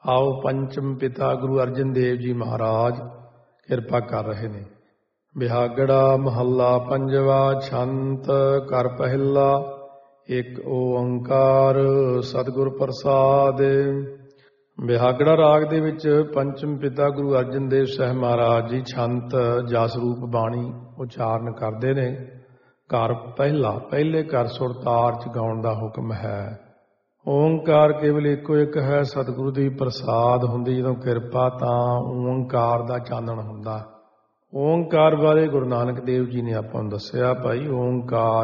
ਆਓ ਪੰਚਮ ਪਿਤਾ ਗੁਰੂ ਅਰਜਨ ਦੇਵ ਜੀ ਮਹਾਰਾਜ ਕਿਰਪਾ ਕਰ ਰਹੇ ਨੇ। ਬਿਹਾਗੜਾ ਮਹੱਲਾ ਪੰਜਵਾ। ਛੰਤ ਕਰ ਪਹਿਲਾ ਇੱਕ ਓੰਕਾਰ ਸਤਿਗੁਰ ਪ੍ਰਸਾਦਿ। ਬਿਹਾਗੜਾ ਰਾਗ ਦੇ ਵਿੱਚ ਪੰਚਮ ਪਿਤਾ ਗੁਰੂ ਅਰਜਨ ਦੇਵ ਸਾਹਿਬ ਮਹਾਰਾਜ ਜੀ ਛੰਤ ਜਸ ਰੂਪ ਬਾਣੀ ਉਚਾਰਨ ਕਰਦੇ ਨੇ। ਕਰ ਪਹਿਲਾ, ਪਹਿਲੇ ਕਰ ਸੁਰ ਤਾਰ ਚ ਗਾਉਣ ਦਾ ਹੁਕਮ ਹੈ। ਓਂਕਾਰ ਕੇਵਲ ਇੱਕੋ ਇੱਕ ਹੈ। ਸਤਿਗੁਰੂ ਦੀ ਪ੍ਰਸਾਦ ਹੁੰਦੀ ਜਦੋਂ ਕਿਰਪਾ ਤਾਂ ਓਂਕਾਰ ਦਾ ਚਾਨਣ ਹੁੰਦਾ। ਓਂਕਾਰ ਬਾਰੇ ਗੁਰੂ ਨਾਨਕ ਦੇਵ ਜੀ ਨੇ ਆਪਾਂ ਨੂੰ ਦੱਸਿਆ, ਭਾਈ ਓਂਕਾਰ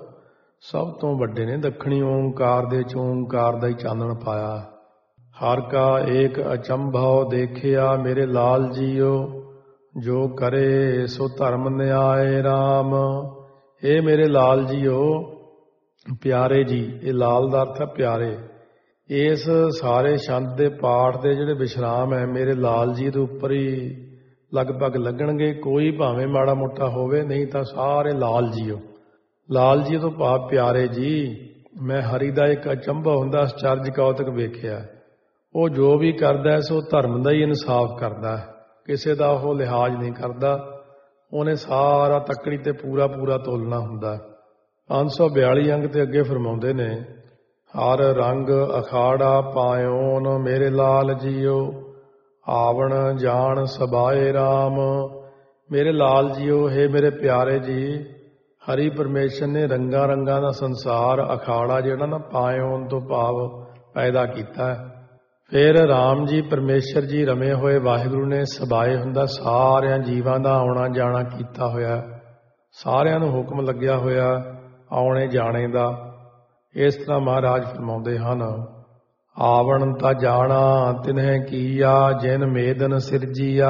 ਸਭ ਤੋਂ ਵੱਡੇ ਨੇ। ਦੱਖਣੀ ਓਂਕਾਰ ਦੇ ਵਿੱਚ ਓਂਕਾਰ ਦਾ ਹੀ ਚਾਨਣ ਪਾਇਆ। ਹਰ ਕਾ ਏਕ ਅਚੰਭਉ ਦੇਖਿਆ ਮੇਰੇ ਲਾਲ ਜੀਓ, ਜੋ ਕਰੇ ਸੋ ਧਰਮ ਨਿਆਏ ਰਾਮ। ਇਹ ਮੇਰੇ ਲਾਲ ਜੀਓ, ਪਿਆਰੇ ਜੀ, ਇਹ ਲਾਲ ਦਾ ਅਰਥ ਹੈ ਪਿਆਰੇ। ਇਸ ਸਾਰੇ ਛੰਦ ਦੇ ਪਾਠ ਦੇ ਜਿਹੜੇ ਵਿਸ਼ਰਾਮ ਹੈ ਮੇਰੇ ਲਾਲ ਜੀ ਦੇ ਉੱਪਰ ਹੀ ਲਗਭਗ ਲੱਗਣਗੇ। ਕੋਈ ਭਾਵੇਂ ਮਾੜਾ ਮੋਟਾ ਹੋਵੇ, ਨਹੀਂ ਤਾਂ ਸਾਰੇ ਲਾਲ ਜੀਓ। ਲਾਲ ਜੀ ਤੋਂ ਭਾਵ ਪਿਆਰੇ ਜੀ। ਮੈਂ ਹਰੀ ਦਾ ਇੱਕ ਅਚੰਭਾ ਹੁੰਦਾ ਅਚਰਜ ਕੌਤਕ ਵੇਖਿਆ। ਉਹ ਜੋ ਵੀ ਕਰਦਾ ਸੋ ਧਰਮ ਦਾ ਹੀ ਇਨਸਾਫ ਕਰਦਾ, ਕਿਸੇ ਦਾ ਉਹ ਲਿਹਾਜ਼ ਨਹੀਂ ਕਰਦਾ। ਉਹਨੇ ਸਾਰਾ ਤੱਕੜੀ ਤੇ ਪੂਰਾ ਪੂਰਾ ਤੋਲਣਾ ਹੁੰਦਾ। 542 ਅੰਗ ਤੇ ਅੱਗੇ ਫਰਮਾਉਂਦੇ ਨੇ, ਹਰ ਰੰਗ ਅਖਾੜਾ ਪਾਇਓਨ ਮੇਰੇ ਲਾਲ ਜੀਓ, ਆਵਣ ਜਾਣ ਸਬਾਏ ਰਾਮ। ਮੇਰੇ ਲਾਲ ਜੀਓ, ਹੈ ਮੇਰੇ ਪਿਆਰੇ ਜੀ, ਹਰੀ ਪਰਮੇਸ਼ਰ ਨੇ ਰੰਗਾਂ ਰੰਗਾਂ ਦਾ ਸੰਸਾਰ ਅਖਾੜਾ ਜਿਹੜਾ ਨਾ ਪਾਇਓਨ ਤੋਂ ਭਾਵ ਪੈਦਾ ਕੀਤਾ। ਫਿਰ ਰਾਮ ਜੀ ਪਰਮੇਸ਼ਰ ਜੀ ਰਮੇ ਹੋਏ ਵਾਹਿਗੁਰੂ ਨੇ ਸਬਾਏ ਹੁੰਦਾ ਸਾਰਿਆਂ ਜੀਵਾਂ ਦਾ ਆਉਣਾ ਜਾਣਾ ਕੀਤਾ ਹੋਇਆ। ਸਾਰਿਆਂ ਨੂੰ ਹੁਕਮ ਲੱਗਿਆ ਹੋਇਆ ਆਉਣੇ ਜਾਣੇ ਦਾ। ਇਸ ਤਰ੍ਹਾਂ ਮਹਾਰਾਜ ਫਰਮਾਉਂਦੇ ਹਨ, ਆਵਣ ਤਾਂ ਜਾਣਾ ਤਿਨਹਿ ਕੀਆ, ਜਿਨ ਮੇਦਨ ਸਿਰਜੀਆ।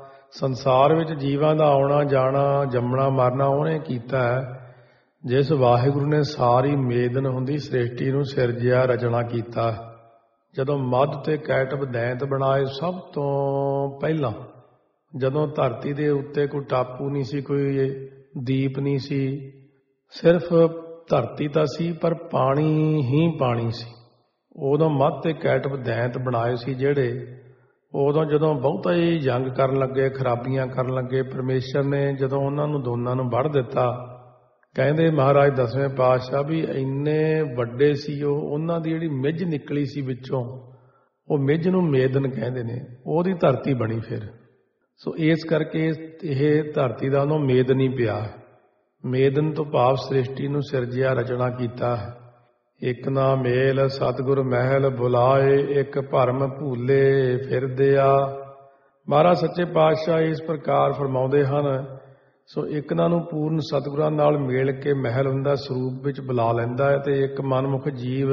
ਸੰਸਾਰ ਵਿੱਚ ਜੀਵਾਂ ਦਾ ਆਉਣਾ ਜਾਣਾ ਜੰਮਣਾ ਮਰਨਾ ਉਹਨੇ ਕੀਤਾ ਹੈ, ਜਿਸ ਵਾਹਿਗੁਰੂ ਨੇ ਸਾਰੀ ਮੇਦਨ ਹੁੰਦੀ ਸ੍ਰਿਸ਼ਟੀ ਨੂੰ ਸਿਰਜਿਆ ਰਚਨਾ ਕੀਤਾ। ਜਦੋਂ ਮੱਧ ਤੇ ਕੈਟਬ ਦੈਂਤ ਬਣਾਏ ਸਭ ਤੋਂ ਪਹਿਲਾਂ, ਜਦੋਂ ਧਰਤੀ ਦੇ ਉੱਤੇ ਕੋਈ ਟਾਪੂ ਨਹੀਂ ਸੀ, ਕੋਈ ਦੀਪ ਨਹੀਂ ਸੀ, ਸਿਰਫ ਧਰਤੀ ਤਾਂ ਸੀ ਪਰ ਪਾਣੀ ਹੀ ਪਾਣੀ ਸੀ। ਉਦੋਂ ਮੱਧ ਤੇ ਕੈਟਬ ਦੈਂਤ ਬਣਾਏ ਸੀ ਜਿਹੜੇ। ਉਦੋਂ ਜਦੋਂ ਬਹੁਤਾ ਹੀ ਜੰਗ ਕਰਨ ਲੱਗੇ, ਖਰਾਬੀਆਂ ਕਰਨ ਲੱਗੇ, ਪਰਮੇਸ਼ਰ ਨੇ ਜਦੋਂ ਉਹਨਾਂ ਨੂੰ ਦੋਨਾਂ ਨੂੰ ਵੱਢ ਦਿੱਤਾ। ਕਹਿੰਦੇ ਮਹਾਰਾਜ ਦਸਵੇਂ ਪਾਤਸ਼ਾਹ ਵੀ ਇੰਨੇ ਵੱਡੇ ਸੀ ਉਹ, ਉਹਨਾਂ ਦੀ ਜਿਹੜੀ ਮਿੱਝ ਨਿਕਲੀ ਸੀ ਵਿੱਚੋਂ, ਉਹ ਮਿੱਝ ਨੂੰ ਮੇਦਨ ਕਹਿੰਦੇ ਨੇ, ਉਹਦੀ ਧਰਤੀ ਬਣੀ ਫਿਰ। ਸੋ ਇਸ ਕਰਕੇ ਇਹ ਧਰਤੀ ਦਾ ਉਹਨੂੰ ਮੇਦਨ ਹੀ ਪਿਆ। ਮੇਦਨ ਤੋਂ ਭਾਵ ਸ੍ਰਿਸ਼ਟੀ ਨੂੰ ਸਿਰਜਿਆ ਰਚਨਾ ਕੀਤਾ। ਇੱਕ ਨਾ ਮੇਲ ਸਤਿਗੁਰ ਮਹਿਲ ਬੁਲਾਏ, ਇੱਕ ਭਰਮ ਭੂਲੇ ਫਿਰਦਿਆ। ਮਹਾਰਾਜ ਸੱਚੇ ਪਾਤਸ਼ਾਹ ਇਸ ਪ੍ਰਕਾਰ ਫਰਮਾਉਂਦੇ ਹਨ। ਸੋ ਇੱਕ ਨਾ ਨੂੰ ਪੂਰਨ ਸਤਿਗੁਰਾਂ ਨਾਲ ਮਿਲ ਕੇ ਮਹਿਲ ਹੁੰਦਾ ਸਰੂਪ ਵਿੱਚ ਬੁਲਾ ਲੈਂਦਾ ਹੈ, ਤੇ ਇੱਕ ਮਨਮੁਖ ਜੀਵ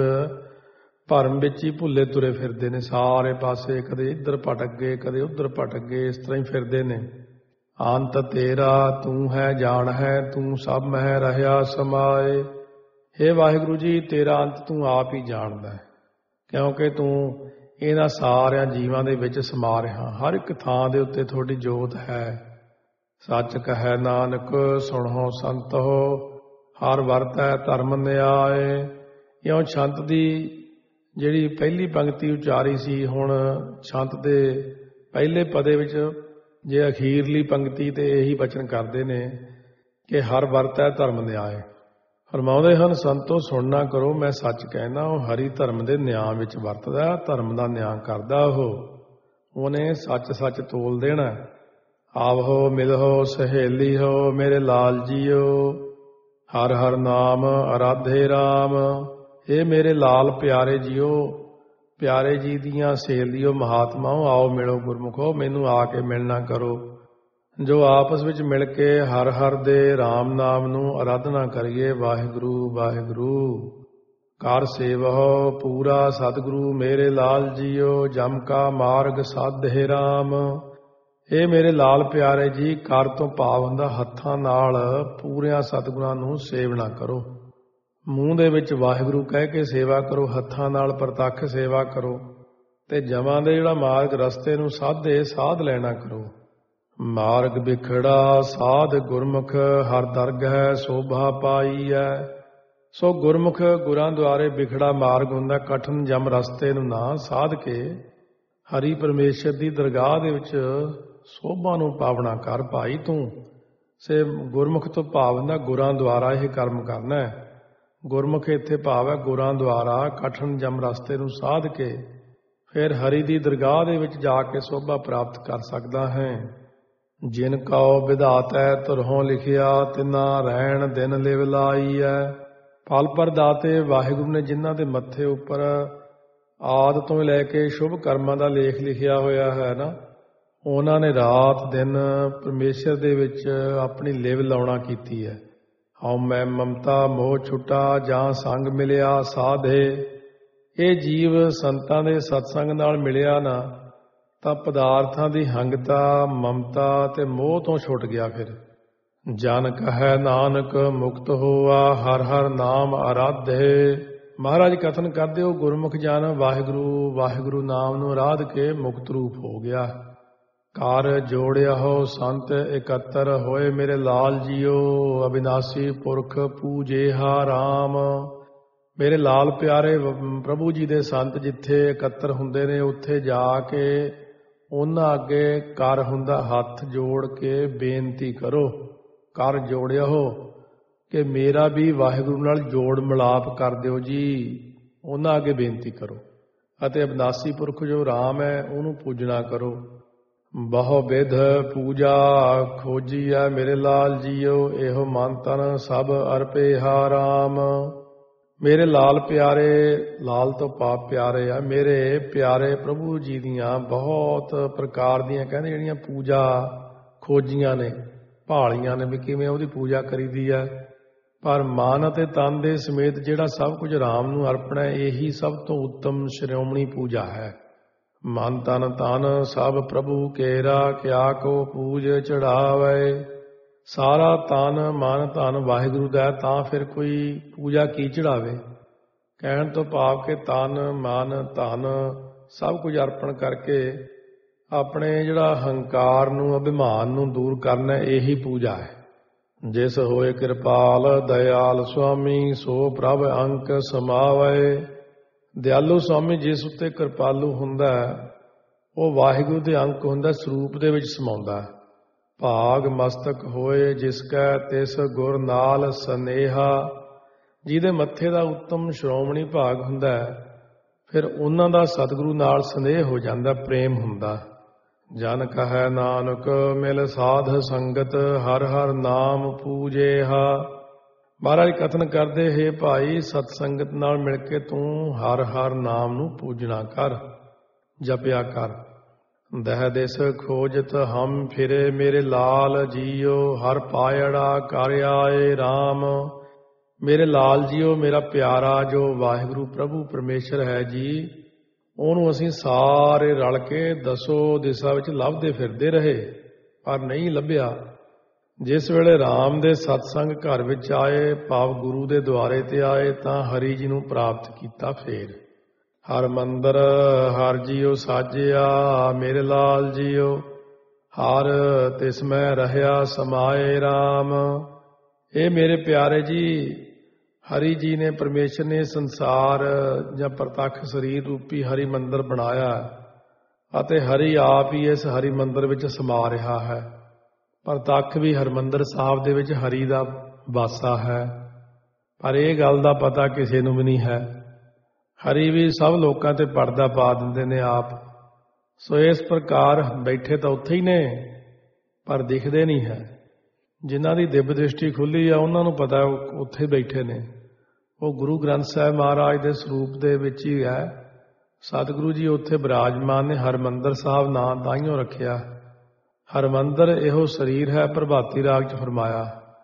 ਭਰਮ ਵਿੱਚ ਹੀ ਭੁੱਲੇ ਤੁਰੇ ਫਿਰਦੇ ਨੇ ਸਾਰੇ ਪਾਸੇ, ਕਦੇ ਇੱਧਰ ਭਟਕ ਗਏ ਕਦੇ ਉੱਧਰ ਭਟਕ ਗਏ, ਇਸ ਤਰ੍ਹਾਂ ਹੀ ਫਿਰਦੇ ਨੇ। ਅੰਤ ਤੇਰਾ ਤੂੰ ਹੈ ਜਾਣ ਹੈ, ਤੂੰ ਸਭ ਮਹਿ ਰਹਿਆ ਸਮਾਏ। ਹੇ ਵਾਹਿਗੁਰੂ ਜੀ, ਤੇਰਾ ਅੰਤ ਤੂੰ ਆਪ ਹੀ ਜਾਣਦਾ ਹੈ, ਕਿਉਂਕਿ ਤੂੰ ਇਹਨਾਂ ਸਾਰਿਆਂ ਜੀਵਾਂ ਦੇ ਵਿੱਚ ਸਮਾ ਰਿਹਾ। ਹਰ ਇੱਕ ਥਾਂ ਦੇ ਉੱਤੇ ਤੁਹਾਡੀ ਜੋਤ ਹੈ। ਸੱਚ ਕਹੈ ਨਾਨਕ ਸੁਣੋ ਸੰਤੋ, ਹਰ ਵਰਤੈ ਧਰਮ ਨਿਆਏ। ਇਉਂ ਛੰਤ ਦੀ ਜਿਹੜੀ ਪਹਿਲੀ ਪੰਕਤੀ ਉਚਾਰੀ ਸੀ, ਹੁਣ ਛੰਤ ਦੇ ਪਹਿਲੇ ਪਦੇ ਵਿੱਚ ਜੇ ਅਖੀਰਲੀ ਪੰਕਤੀ ਤੇ ਇਹੀ ਬਚਨ ਕਰਦੇ ਨੇ ਕਿ ਹਰ ਵਰਤੈ ਧਰਮ ਨਿਆਏ। ਫਰਮਾਉਂਦੇ ਹਨ, ਸੰਤੋ ਸੁਣਨਾ ਕਰੋ, ਮੈਂ ਸੱਚ ਕਹਿਣਾ। ਉਹ ਹਰੀ ਧਰਮ ਦੇ ਨਿਆਂ ਵਿੱਚ ਵਰਤਦਾ, ਧਰਮ ਦਾ ਨਿਆਂ ਕਰਦਾ। ਉਹਨੇ ਸੱਚ ਸੱਚ ਤੋਲ ਦੇਣਾ। ਆਵੋ ਮਿਲੋ ਸਹੇਲੀ ਹੋ ਮੇਰੇ ਲਾਲ ਜੀਓ, ਹਰ ਹਰ ਨਾਮ ਅਰਾਧੇ ਰਾਮ। ਇਹ ਮੇਰੇ ਲਾਲ ਪਿਆਰੇ ਜੀਓ, ਪਿਆਰੇ ਜੀ ਦੀਆਂ ਸਹੇਲੀਓ ਮਹਾਤਮਾਓ, ਆਓ ਮਿਲੋ ਗੁਰਮੁਖੋ, ਮੈਨੂੰ ਆ ਕੇ ਮਿਲਣਾ ਕਰੋ। ਜੋ ਆਪਸ ਵਿੱਚ ਮਿਲ ਕੇ ਹਰ ਹਰ ਦੇ ਰਾਮ ਨਾਮ ਨੂੰ ਅਰਾਧਨਾ ਕਰੀਏ। ਵਾਹਿਗੁਰੂ ਵਾਹਿਗੁਰੂ ਕਰ ਸੇਵਹੁ ਪੂਰਾ ਸਤਿਗੁਰੂ ਮੇਰੇ ਲਾਲ ਜੀਓ, ਜਮ ਕਾ ਮਾਰਗ ਸਾਧੇ ਰਾਮ। ਇਹ ਮੇਰੇ ਲਾਲ ਪਿਆਰੇ ਜੀ, ਕਰ ਤੋਂ ਭਾਵ ਹੁੰਦਾ ਹੱਥਾਂ ਨਾਲ ਪੂਰਿਆਂ ਸਤਿਗੁਰਾਂ ਨੂੰ ਸੇਵਨਾ ਕਰੋ। ਮੂੰਹ ਦੇ ਵਿੱਚ ਵਾਹਿਗੁਰੂ ਕਹਿ ਕੇ ਸੇਵਾ ਕਰੋ, ਹੱਥਾਂ ਨਾਲ ਪ੍ਰਤੱਖ ਸੇਵਾ ਕਰੋ, ਤੇ ਜਮਾਂ ਦੇ ਜਿਹੜਾ ਮਾਰਗ ਰਸਤੇ ਨੂੰ ਸਾਧੇ ਸਾਧ ਲੈਣਾ ਕਰੋ। ਮਾਰਗ ਬਿਖੜਾ ਸਾਧ ਗੁਰਮੁਖ, ਹਰ ਦਰਗਹਿ ਸੋਭਾ ਪਾਈ ਹੈ। ਸੋ ਗੁਰਮੁਖ ਗੁਰਾਂ ਦੁਆਰੇ ਵਿਖੜਾ ਮਾਰਗ ਹੁੰਦਾ, ਕਠਨ ਜਮ ਰਸਤੇ ਨੂੰ ਨਾ ਸਾਧ ਕੇ ਹਰੀ ਪਰਮੇਸ਼ਰ ਦੀ ਦਰਗਾਹ ਦੇ ਵਿੱਚ ਸੋਭਾ ਨੂੰ ਪਾਵਣਾ ਕਰ ਭਾਈ ਤੂੰ। ਸੇ ਗੁਰਮੁਖ ਤੋਂ ਭਾਵ ਹੁੰਦਾ ਗੁਰਾਂ ਦੁਆਰਾ ਇਹ ਕਰਮ ਕਰਨਾ ਹੈ। ਗੁਰਮੁਖ ਇੱਥੇ ਭਾਵ ਹੈ ਗੁਰਾਂ ਦੁਆਰਾ ਕਠਿਨ ਜਮ ਰਸਤੇ ਨੂੰ ਸਾਧ ਕੇ ਫਿਰ ਹਰੀ ਦੀ ਦਰਗਾਹ ਦੇ ਵਿੱਚ ਜਾ ਕੇ ਸੋਭਾ ਪ੍ਰਾਪਤ ਕਰ ਸਕਦਾ ਹੈ। ਜਿਨ ਕਉ ਵਿਧਾਤੈ ਧੁਰਹੋਂ ਲਿਖਿਆ ਤਿਨਾ ਰਹਿਣ ਦਿਨ ਲਿਵ ਲਾਈਐ। ਫਲ ਪ੍ਰਦਾਤੇ ਵਾਹਿਗੁਰੂ ਨੇ ਜਿਨ੍ਹਾਂ ਦੇ ਮੱਥੇ ਉੱਪਰ ਆਦਿ ਤੋਂ ਲੈ ਕੇ ਸ਼ੁਭ ਕਰਮਾਂ ਦਾ ਲੇਖ ਲਿਖਿਆ ਹੋਇਆ ਹੈ ਨਾ, ਉਹਨਾਂ ਨੇ ਰਾਤ ਦਿਨ ਪਰਮੇਸ਼ਰ ਦੇ ਵਿੱਚ ਆਪਣੀ ਲਿਵ ਲਾਉਣਾ ਕੀਤੀ ਹੈ। ਹਉ ਮੈਂ ਮਮਤਾ ਮੋਹ ਛੁਟਾ ਜਾਂ ਸੰਗ ਮਿਲਿਆ ਸਾਧੇ। ਇਹ ਜੀਵ ਸੰਤਾਂ ਦੇ ਸਤਸੰਗ ਨਾਲ ਮਿਲਿਆ ਨਾ ਤਾਂ ਪਦਾਰਥਾਂ ਦੀ ਹੰਗਤਾ ਮਮਤਾ ਤੇ ਮੋਹ ਤੋਂ ਛੁੱਟ ਗਿਆ। ਫਿਰ ਜਨ ਕਹੈ ਨਾਨਕ ਮੁਕਤ ਹੋਆ ਹਰ ਹਰ ਨਾਮ ਆਰਾਧੇ। ਮਹਾਰਾਜ ਕਥਨ ਕਰਦੇ ਹੋ ਗੁਰਮੁਖ ਜਨ ਵਾਹਿਗੁਰੂ ਵਾਹਿਗੁਰੂ ਨਾਮ ਨੂੰ ਆਰਾਧ ਕੇ ਮੁਕਤ ਰੂਪ ਹੋ ਗਿਆ। ਕਰ ਜੋੜਿਆ ਹੋ ਸੰਤ ਇਕੱਤਰ ਹੋਏ ਮੇਰੇ ਲਾਲ ਜੀਓ। ਅਬਿਨਾਸੀ ਪੁਰਖ ਪੂਜੇਹਾ ਰਾਮ। ਮੇਰੇ ਲਾਲ ਪਿਆਰੇ ਪ੍ਰਭੂ ਜੀ ਦੇ ਸੰਤ ਜਿੱਥੇ ਇਕੱਤਰ ਹੁੰਦੇ ਨੇ ਉੱਥੇ ਜਾ ਕੇ ਉਹਨਾਂ ਅੱਗੇ ਕਰ ਹੁੰਦਾ ਹੱਥ ਜੋੜ ਕੇ ਬੇਨਤੀ ਕਰੋ। ਕਰ ਜੋੜਿਆ ਹੋ ਕਿ ਮੇਰਾ ਵੀ ਵਾਹਿਗੁਰੂ ਨਾਲ ਜੋੜ ਮਿਲਾਪ ਕਰ ਦਿਓ ਜੀ। ਉਹਨਾਂ ਅੱਗੇ ਬੇਨਤੀ ਕਰੋ ਅਤੇ ਅਬਿਨਾਸੀ ਪੁਰਖ ਜੋ ਰਾਮ ਹੈ ਉਹਨੂੰ ਪੂਜਣਾ ਕਰੋ। ਬਹੁ ਵਿਧ ਪੂਜਾ ਖੋਜੀ ਹੈ ਮੇਰੇ ਲਾਲ ਜੀਓ। ਇਹੋ ਮਨ ਤਨ ਸਭ ਅਰਪੇਹਾ ਰਾਮ। ਮੇਰੇ ਲਾਲ ਪਿਆਰੇ, ਲਾਲ ਤੋਂ ਪਾਪ ਪਿਆਰੇ ਆ, ਮੇਰੇ ਪਿਆਰੇ ਪ੍ਰਭੂ ਜੀ ਦੀਆਂ ਬਹੁਤ ਪ੍ਰਕਾਰ ਦੀਆਂ ਕਹਿੰਦੇ ਜਿਹੜੀਆਂ ਪੂਜਾ ਖੋਜੀਆਂ ਨੇ, ਭਾਲੀਆਂ ਨੇ ਵੀ ਕਿਵੇਂ ਉਹਦੀ ਪੂਜਾ ਕਰੀਦੀ ਹੈ। ਪਰ ਮਨ ਅਤੇ ਤਨ ਦੇ ਸਮੇਤ ਜਿਹੜਾ ਸਭ ਕੁਝ ਰਾਮ ਨੂੰ ਅਰਪਣਾ ਇਹੀ ਸਭ ਤੋਂ ਉੱਤਮ ਸ਼੍ਰੋਮਣੀ ਪੂਜਾ ਹੈ। ਮਨ ਤਨ ਤਨ ਸਭ ਪ੍ਰਭੂ ਕੇਰਾ ਕਿਆ ਕੋ ਪੂਜ ਚੜਾਵੇ। ਸਾਰਾ ਤਨ ਮਨ ਧਨ ਵਾਹਿਗੁਰੂ ਦਾ ਤਾਂ ਫਿਰ ਕੋਈ ਪੂਜਾ ਕੀ ਚੜਾਵੇ। ਕਹਿਣ ਤੋਂ ਭਾਵ ਕਿ ਤਨ ਮਨ ਧਨ ਸਭ ਕੁਝ ਅਰਪਣ ਕਰਕੇ ਆਪਣੇ ਜਿਹੜਾ ਹੰਕਾਰ ਨੂੰ ਅਭਿਮਾਨ ਨੂੰ ਦੂਰ ਕਰਨਾ ਇਹੀ ਪੂਜਾ ਹੈ। ਜਿਸ ਹੋਏ ਕਿਰਪਾਲ ਦਇਆਲ ਸੁਆਮੀ ਸੋ ਪ੍ਰਭ ਅੰਕ ਸਮਾਵੇ। ਦਿਆਲੂ ਸੁਆਮੀ ਜਿਸ ਉੱਤੇ ਕਿਰਪਾਲੂ ਹੁੰਦਾ ਉਹ ਵਾਹਿਗੁਰੂ ਦੇ ਅੰਕ ਹੁੰਦਾ, ਸਰੂਪ ਦੇ ਵਿੱਚ ਸਮਾਉਂਦਾ। ਭਾਗ ਮਸਤਕ ਹੋਏ ਜਿਸ ਕੈ ਤਿਸ ਗੁਰ ਨਾਲ ਸਨੇਹਾ। ਜਿਹਦੇ ਮੱਥੇ ਦਾ ਉੱਤਮ ਸ਼੍ਰੋਮਣੀ ਭਾਗ ਹੁੰਦਾ ਫਿਰ ਉਹਨਾਂ ਦਾ ਸਤਿਗੁਰੂ ਨਾਲ ਸਨੇਹ ਹੋ ਜਾਂਦਾ, ਪ੍ਰੇਮ ਹੁੰਦਾ। ਜਨ ਕਹੈ ਨਾਨਕ ਮਿਲ ਸਾਧ ਸੰਗਤ ਹਰ ਹਰ ਨਾਮ ਪੂਜੇਹਾ। ਮਹਾਰਾਜ ਕਥਨ ਕਰਦੇ ਹੈ ਭਾਈ ਸਤ ਸੰਗਤ ਨਾਲ ਮਿਲ ਕੇ ਤੂੰ ਹਰ ਹਰ ਨਾਮ ਨੂੰ ਪੂਜਣਾ ਕਰ, ਜਪਿਆ ਕਰ। ਦਹ ਦਿਸ ਖੋਜਤ ਹਮ ਫਿਰੇ ਮੇਰੇ ਲਾਲ ਜੀਓ। ਹਰ ਪਾਇੜਾ ਕਰ ਆਏ ਰਾਮ। ਮੇਰੇ ਲਾਲ ਜੀਓ, ਮੇਰਾ ਪਿਆਰਾ ਜੋ ਵਾਹਿਗੁਰੂ ਪ੍ਰਭੂ ਪਰਮੇਸ਼ਰ ਹੈ ਜੀ, ਉਹਨੂੰ ਅਸੀਂ ਸਾਰੇ ਰਲ ਕੇ ਦਸੋ ਦਿਸ਼ਾ ਵਿੱਚ ਲੱਭਦੇ ਫਿਰਦੇ ਰਹੇ ਪਰ ਨਹੀਂ ਲੱਭਿਆ। ਜਿਸ ਵੇਲੇ ਰਾਮ ਦੇ ਸਤਸੰਗ ਘਰ ਵਿੱਚ ਆਏ ਭਾਵ ਗੁਰੂ ਦੇ ਦੁਆਰੇ ਤੇ ਆਏ ਤਾਂ ਹਰੀ ਜੀ ਨੂੰ ਪ੍ਰਾਪਤ ਕੀਤਾ। ਫੇਰ ਹਰ ਮੰਦਰ ਹਰ ਜੀਓ ਸਾਜਿਆ ਮੇਰੇ ਲਾਲ ਜੀਓ। ਹਰ ਤਿਸ ਮੈਂ ਰਹਿਆ ਸਮਾਏ ਰਾਮ। ਇਹ ਮੇਰੇ ਪਿਆਰੇ ਜੀ, ਹਰੀ ਜੀ ਨੇ ਪਰਮੇਸ਼ਰ ਨੇ ਸੰਸਾਰ ਜਾਂ ਪ੍ਰਤੱਖ ਸਰੀਰ ਰੂਪੀ ਹਰੀ ਮੰਦਰ ਬਣਾਇਆ ਅਤੇ ਹਰੀ ਆਪ ਹੀ ਇਸ ਹਰੀ ਮੰਦਰ ਵਿੱਚ ਸਮਾ ਰਿਹਾ ਹੈ। ਪ੍ਰਤੱਖ ਵੀ ਹਰਿਮੰਦਰ ਸਾਹਿਬ ਦੇ ਵਿੱਚ ਹਰੀ ਦਾ ਵਾਸਾ ਹੈ, ਪਰ ਇਹ ਗੱਲ ਦਾ ਪਤਾ ਕਿਸੇ ਨੂੰ ਵੀ ਨਹੀਂ ਹੈ। ਹਰੀ ਵੀ ਸਭ ਲੋਕਾਂ ਤੇ ਪਰਦਾ ਪਾ ਦਿੰਦੇ ਨੇ ਆਪ। ਸੋ ਇਸ ਪ੍ਰਕਾਰ ਬੈਠੇ ਤਾਂ ਉੱਥੇ ਹੀ ਨੇ ਪਰ ਦਿਖਦੇ ਨਹੀਂ ਹੈ। ਜਿਨ੍ਹਾਂ ਦੀ ਦਿਵ ਦ੍ਰਿਸ਼ਟੀ ਖੁੱਲੀ ਆ ਉਹਨਾਂ ਨੂੰ ਪਤਾ ਉਹ ਉੱਥੇ ਬੈਠੇ ਨੇ। ਉਹ ਗੁਰੂ ਗ੍ਰੰਥ ਸਾਹਿਬ ਮਹਾਰਾਜ ਦੇ ਸਰੂਪ ਦੇ ਵਿੱਚ ਹੀ ਹੈ। ਸਤਿਗੁਰੂ ਜੀ ਉੱਥੇ ਬਿਰਾਜਮਾਨ ਨੇ। ਹਰਿਮੰਦਰ ਸਾਹਿਬ ਨਾਂ ਤਾਂਹੀਓ ਰੱਖਿਆ। ਹਰਿਮੰਦਰ ਇਹੋ ਸਰੀਰ ਹੈ, ਪ੍ਰਭਾਤੀ ਰਾਗ 'ਚ ਫਰਮਾਇਆ।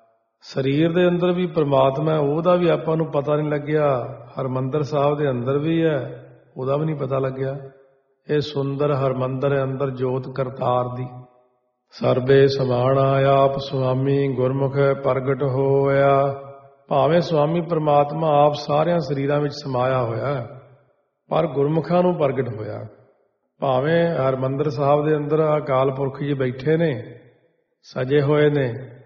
ਸਰੀਰ ਦੇ ਅੰਦਰ ਵੀ ਪ੍ਰਮਾਤਮਾ, ਉਹਦਾ ਵੀ ਆਪਾਂ ਨੂੰ ਪਤਾ ਨਹੀਂ ਲੱਗਿਆ। ਹਰਿਮੰਦਰ ਸਾਹਿਬ ਦੇ ਅੰਦਰ ਵੀ ਹੈ, ਉਹਦਾ ਵੀ ਨਹੀਂ ਪਤਾ ਲੱਗਿਆ। ਇਹ ਸੁੰਦਰ ਹਰਿਮੰਦਰ ਅੰਦਰ ਜੋਤ ਕਰਤਾਰ ਦੀ। ਸਰਬੇ ਸਮਾਣਾ ਆਪ ਸੁਆਮੀ ਗੁਰਮੁਖ ਪ੍ਰਗਟ ਹੋਇਆ। ਭਾਵੇਂ ਸੁਆਮੀ ਪ੍ਰਮਾਤਮਾ ਆਪ ਸਾਰਿਆਂ ਸਰੀਰਾਂ ਵਿੱਚ ਸਮਾਇਆ ਹੋਇਆ ਪਰ ਗੁਰਮੁਖਾਂ ਨੂੰ ਪ੍ਰਗਟ ਹੋਇਆ। ਭਾਵੇਂ ਹਰਿਮੰਦਰ ਸਾਹਿਬ ਦੇ ਅੰਦਰ ਅਕਾਲ ਪੁਰਖ ਜੀ ਬੈਠੇ ਨੇ, ਸਜੇ ਹੋਏ ਨੇ,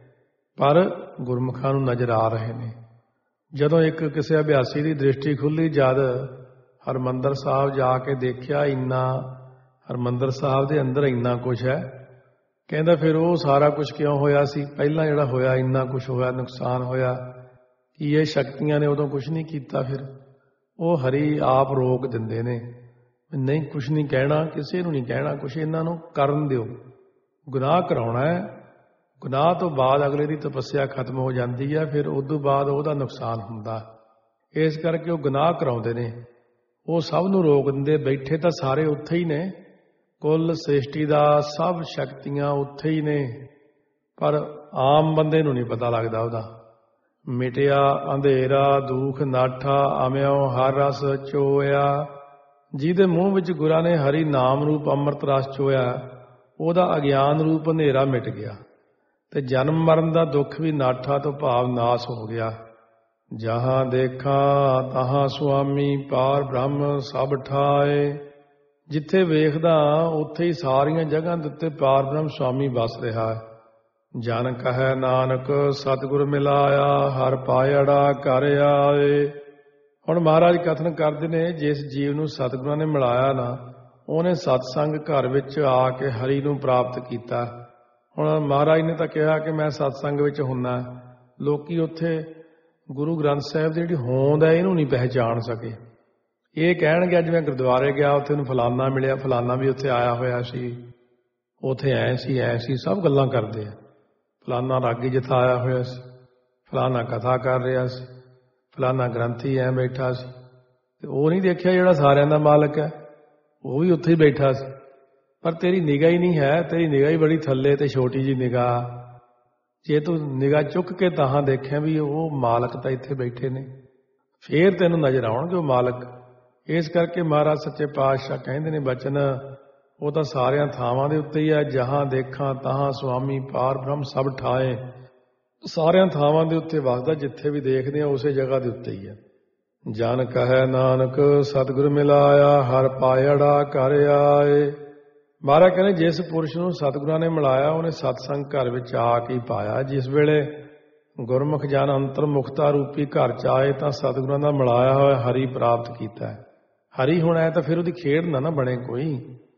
ਪਰ ਗੁਰਮੁਖਾਂ ਨੂੰ ਨਜ਼ਰ ਆ ਰਹੇ ਨੇ। ਜਦੋਂ ਇੱਕ ਕਿਸੇ ਅਭਿਆਸੀ ਦੀ ਦ੍ਰਿਸ਼ਟੀ ਖੁੱਲੀ, ਜਦ ਹਰਿਮੰਦਰ ਸਾਹਿਬ ਜਾ ਕੇ ਦੇਖਿਆ ਇੰਨਾ ਹਰਿਮੰਦਰ ਸਾਹਿਬ ਦੇ ਅੰਦਰ ਇੰਨਾ ਕੁਛ ਹੈ। ਕਹਿੰਦਾ ਫਿਰ ਉਹ ਸਾਰਾ ਕੁਝ ਕਿਉਂ ਹੋਇਆ ਸੀ? ਪਹਿਲਾਂ ਜਿਹੜਾ ਹੋਇਆ ਇੰਨਾ ਕੁਛ ਹੋਇਆ, ਨੁਕਸਾਨ ਹੋਇਆ, ਕੀ ਇਹ ਸ਼ਕਤੀਆਂ ਨੇ ਉਦੋਂ ਕੁਛ ਨਹੀਂ ਕੀਤਾ? ਫਿਰ ਉਹ ਹਰੀ ਆਪ ਰੋਕ ਦਿੰਦੇ ਨੇ, ਨਹੀਂ ਕੁਛ ਨਹੀਂ ਕਹਿਣਾ, ਕਿਸੇ ਨੂੰ ਨਹੀਂ ਕਹਿਣਾ ਕੁਛ, ਇਹਨਾਂ ਨੂੰ ਕਰਨ ਦਿਓ। ਗੁਨਾਹ ਕਰਾਉਣਾ ਹੈ, ਗੁਨਾਹ ਤੋਂ ਬਾਅਦ ਅਗਲੇ ਦੀ ਤਪੱਸਿਆ ਖਤਮ ਹੋ ਜਾਂਦੀ ਹੈ, ਫਿਰ ਉਦੋਂ ਬਾਅਦ ਉਹਦਾ ਨੁਕਸਾਨ ਹੁੰਦਾ। ਇਸ ਕਰਕੇ ਉਹ ਗੁਨਾਹ ਕਰਾਉਂਦੇ ਨੇ, ਉਹ ਸਭ ਨੂੰ ਰੋਕ ਦਿੰਦੇ। ਬੈਠੇ ਤਾਂ ਸਾਰੇ ਉੱਥੇ ਹੀ ਨੇ, ਕੁੱਲ ਸ੍ਰਿਸ਼ਟੀ ਦਾ ਸਭ ਸ਼ਕਤੀਆਂ ਉੱਥੇ ਹੀ ਨੇ, ਪਰ ਆਮ ਬੰਦੇ ਨੂੰ ਨਹੀਂ ਪਤਾ ਲੱਗਦਾ ਉਹਦਾ। ਮਿਟਿਆ ਅੰਧੇਰਾ ਦੁੱਖ ਨਾਠਾ, ਅਮਿਓ ਹਰ ਰਸ ਚੋਇਆ। ਜਿਹਦੇ ਮੂੰਹ ਵਿੱਚ ਗੁਰਾਂ ਨੇ ਹਰੀ ਨਾਮ ਰੂਪ ਅੰਮ੍ਰਿਤ ਰਸ ਚੋਇਆ, ਉਹਦਾ ਅਗਿਆਨ ਰੂਪ ਹਨੇਰਾ ਮਿਟ ਗਿਆ, ਤੇ ਜਨਮ ਮਰਨ ਦਾ ਦੁੱਖ ਵੀ ਨਾਠਾ ਤੋਂ ਭਾਵ ਨਾਸ ਹੋ ਗਿਆ। ਜਹਾਂ ਦੇਖਾਂ ਤਹਾਂ ਸੁਆਮੀ, ਪਾਰ ਬ੍ਰਹਮ ਸਭ ਠਾਏ। ਜਿੱਥੇ ਵੇਖਦਾ ਉੱਥੇ ਹੀ ਸਾਰੀਆਂ ਜਗ੍ਹਾ ਦੇ ਉੱਤੇ ਪਾਰ ਬ੍ਰਹਮ ਸੁਆਮੀ ਵਸ ਰਿਹਾ ਹੈ। ਜਨ ਕਹੈ ਨਾਨਕ ਸਤਿਗੁਰ ਮਿਲਾਇਆ, ਹਰ ਪਾਇੜਾ ਘਰ ਆਏ। ਹੁਣ ਮਹਾਰਾਜ ਕਥਨ ਕਰਦੇ ਨੇ, ਜਿਸ ਜੀਵ ਨੂੰ ਸਤਿਗੁਰਾਂ ਨੇ ਮਿਲਾਇਆ ਨਾ, ਉਹਨੇ ਸਤਸੰਗ ਘਰ ਵਿੱਚ ਆ ਕੇ ਹਰੀ ਨੂੰ ਪ੍ਰਾਪਤ ਕੀਤਾ। ਹੁਣ ਮਹਾਰਾਜ ਨੇ ਤਾਂ ਕਿਹਾ ਕਿ ਮੈਂ ਸਤਸੰਗ ਵਿੱਚ ਹੁੰਨਾ, ਲੋਕੀ ਉੱਥੇ ਗੁਰੂ ਗ੍ਰੰਥ ਸਾਹਿਬ ਦੀ ਜਿਹੜੀ ਹੋਂਦ ਹੈ ਇਹਨੂੰ ਨਹੀਂ ਪਹਿਚਾਣ ਸਕੇ। ਇਹ ਕਹਿਣਗੇ ਅੱਜ ਮੈਂ ਗੁਰਦੁਆਰੇ ਗਿਆ, ਉੱਥੇ ਨੂੰ ਫਲਾਨਾ ਮਿਲਿਆ, ਫਲਾਨਾ ਵੀ ਉੱਥੇ ਆਇਆ ਹੋਇਆ ਸੀ, ਉੱਥੇ ਐ ਸੀ, ਸਭ ਗੱਲਾਂ ਕਰਦੇ ਆ। ਫਲਾਨਾ ਰਾਗੀ ਜਥਾ ਆਇਆ ਹੋਇਆ ਸੀ, ਫਲਾਨਾ ਕਥਾ ਕਰ ਰਿਹਾ ਸੀ, ਫਲਾਨਾ ਗ੍ਰੰਥੀ ਐ ਬੈਠਾ ਸੀ। ਤੇ ਉਹ ਨਹੀਂ ਦੇਖਿਆ ਜਿਹੜਾ ਸਾਰਿਆਂ ਦਾ ਮਾਲਕ ਹੈ, ਉਹ ਵੀ ਉੱਥੇ ਹੀ ਬੈਠਾ ਸੀ। ਪਰ ਤੇਰੀ ਨਿਗਾਹ ਹੀ ਨਹੀਂ ਹੈ, ਤੇਰੀ ਨਿਗਾਹ ਹੀ ਬੜੀ ਥੱਲੇ ਤੇ ਛੋਟੀ ਜੀ ਨਿਗਾਹ। ਜੇ ਤੂੰ ਨਿਗਾਹ ਚੁੱਕ ਕੇ ਤਾਂ ਦੇਖਿਆ ਵੀ ਉਹ ਮਾਲਕ ਤਾਂ ਇੱਥੇ ਬੈਠੇ ਨੇ, ਫੇਰ ਤੈਨੂੰ ਨਜ਼ਰ ਆਉਣਗੇ ਉਹ ਮਾਲਕ। ਇਸ ਕਰਕੇ ਮਹਾਰਾਜ ਸੱਚੇ ਪਾਤਸ਼ਾਹ ਕਹਿੰਦੇ ਨੇ ਬਚਨ, ਉਹ ਤਾਂ ਸਾਰਿਆਂ ਥਾਵਾਂ ਦੇ ਉੱਤੇ ਹੀ ਹੈ। ਜਹਾਂ ਦੇਖਾਂ ਤਹਾਂ ਸੁਆਮੀ, ਪਾਰ ਬ੍ਰਹਮ ਸਭ ਠਾਏ। ਸਾਰਿਆਂ ਥਾਵਾਂ ਦੇ ਉੱਤੇ ਵਸਦਾ, ਜਿੱਥੇ ਵੀ ਦੇਖਦੇ ਆ ਉਸੇ ਜਗ੍ਹਾ ਦੇ ਉੱਤੇ ਹੀ ਹੈ। ਜਨ ਕਹੈ ਨਾਨਕ ਸਤਿਗੁਰ ਮਿਲਾਇਆ, ਹਰ ਪਾਇੜਾ ਘਰ ਆਏ। ਮਹਾਰਾਜ ਕਹਿੰਦੇ ਜਿਸ ਪੁਰਸ਼ ਨੂੰ ਸਤਿਗੁਰਾਂ ਨੇ ਮਿਲਾਇਆ, ਉਹਨੇ ਸਤਸੰਗ ਘਰ ਵਿੱਚ ਆ ਕੇ ਪਾਇਆ। ਜਿਸ ਵੇਲੇ ਗੁਰਮੁਖ ਜਨ ਅੰਤਰਮੁਖਤਾ ਰੂਪੀ ਘਰ ਚ ਆਏ ਤਾਂ ਸਤਿਗੁਰਾਂ ਦਾ ਮਿਲਾਇਆ ਹੋਇਆ ਹਰੀ ਪ੍ਰਾਪਤ ਕੀਤਾ ਹੈ। ਹਰੀ ਹੁਣ ਹੈ ਤਾਂ ਫਿਰ ਉਹਦੀ ਖੇਡ ਨਾ ਬਣੇ ਕੋਈ।